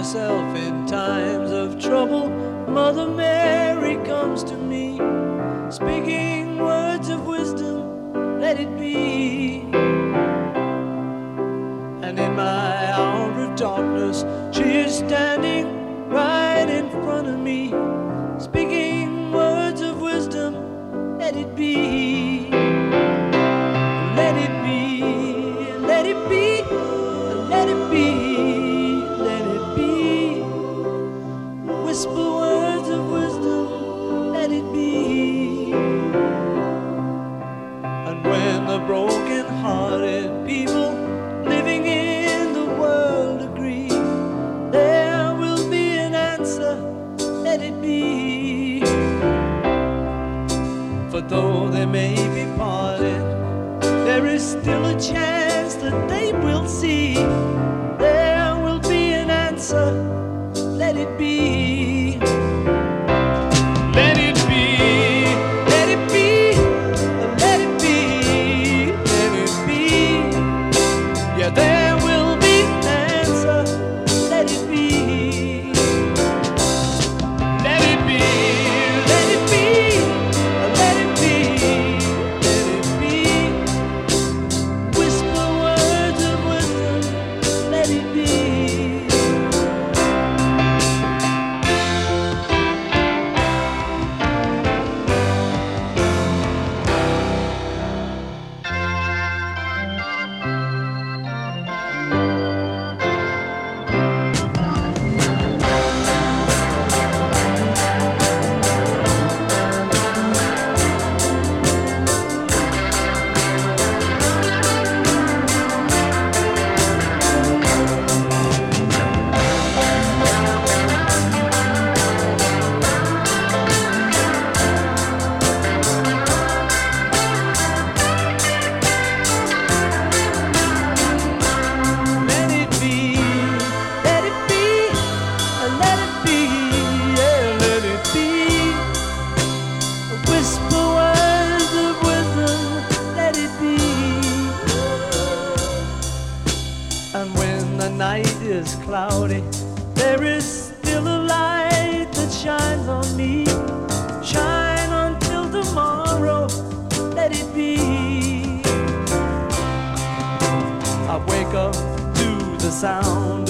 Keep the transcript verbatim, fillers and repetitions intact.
yourself in times of trouble, Mother Mary comes to me, speaking words of wisdom, let it be. And in my hour of darkness, she is standing right in front of me, speaking words of wisdom, let it be. Let it be, let it be, let it be, let it be. Whisper words of wisdom, let it be. And when the broken-hearted people living in the world agree, there will be an answer, let it be. For though they may be parted, there is still a chance that they will see. There will be an answer, let it be. Let it be, let it be, let it be, let it be. Yeah, there will be an answer, let it be. Let it be, let it be, let it be, let it be. Whisper words of wisdom, let it be. And when the night is cloudy, there is still a light that shines on me. Shine until tomorrow, let it be. I wake up to the sound